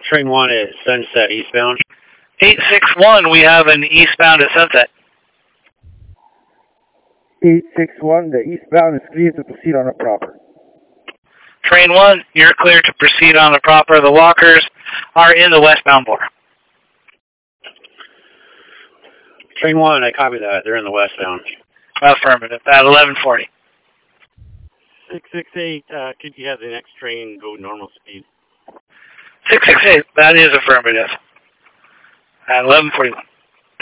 Train 1 at Sunset, eastbound. 861, we have an eastbound at Sunset. 861, the eastbound is clear to proceed on a proper. Train 1, you're clear to proceed on the proper. The walkers are in the westbound bore. Train 1, I copy that. They're in the westbound. Affirmative. At 1140. 668, could you have the next train go normal speed? 668, that is affirmative. At 1141.